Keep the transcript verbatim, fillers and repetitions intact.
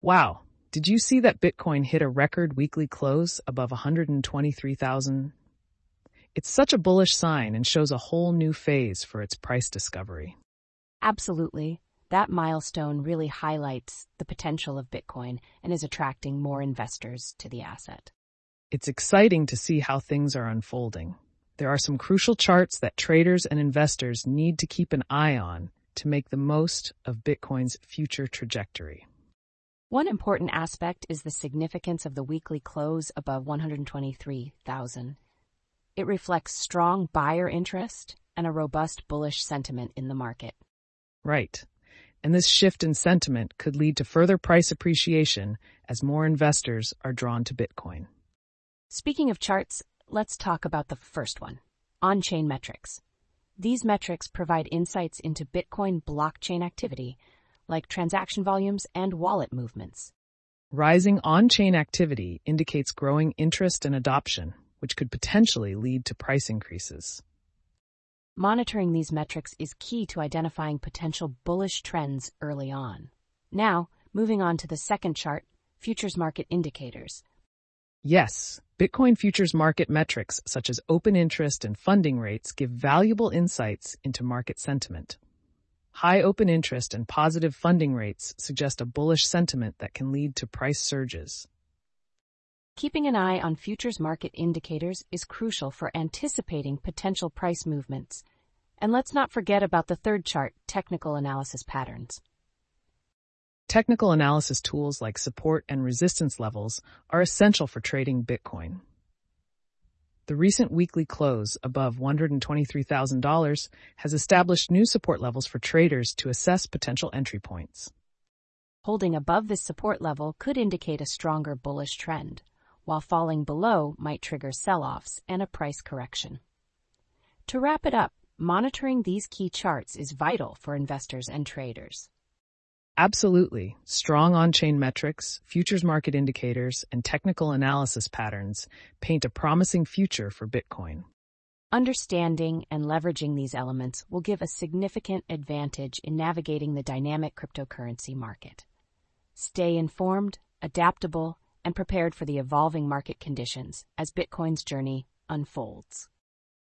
Wow, did you see that Bitcoin hit a record weekly close above one hundred twenty-three thousand? It's such a bullish sign and shows a whole new phase for its price discovery. Absolutely. That milestone really highlights the potential of Bitcoin and is attracting more investors to the asset. It's exciting to see how things are unfolding. There are some crucial charts that traders and investors need to keep an eye on to make the most of Bitcoin's future trajectory. One important aspect is the significance of the weekly close above one hundred twenty-three thousand. It reflects strong buyer interest and a robust bullish sentiment in the market. Right. And this shift in sentiment could lead to further price appreciation as more investors are drawn to Bitcoin. Speaking of charts, let's talk about the first one, on-chain metrics. These metrics provide insights into Bitcoin blockchain activity, like transaction volumes and wallet movements. Rising on-chain activity indicates growing interest and adoption, which could potentially lead to price increases. Monitoring these metrics is key to identifying potential bullish trends early on. Now, moving on to the second chart, futures market indicators. Yes, Bitcoin futures market metrics such as open interest and funding rates give valuable insights into market sentiment. High open interest and positive funding rates suggest a bullish sentiment that can lead to price surges. Keeping an eye on futures market indicators is crucial for anticipating potential price movements. And let's not forget about the third chart, technical analysis patterns. Technical analysis tools like support and resistance levels are essential for trading Bitcoin. The recent weekly close above one hundred twenty-three thousand dollars has established new support levels for traders to assess potential entry points. Holding above this support level could indicate a stronger bullish trend, while falling below might trigger sell-offs and a price correction. To wrap it up, monitoring these key charts is vital for investors and traders. Absolutely. Strong on-chain metrics, futures market indicators, and technical analysis patterns paint a promising future for Bitcoin. Understanding and leveraging these elements will give a significant advantage in navigating the dynamic cryptocurrency market. Stay informed, adaptable, and prepared for the evolving market conditions as Bitcoin's journey unfolds.